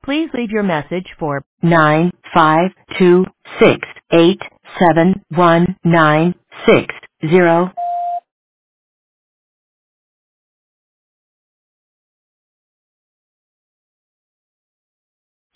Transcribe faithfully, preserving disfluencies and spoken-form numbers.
Please leave your message for nine five two six eight seven one nine six zero.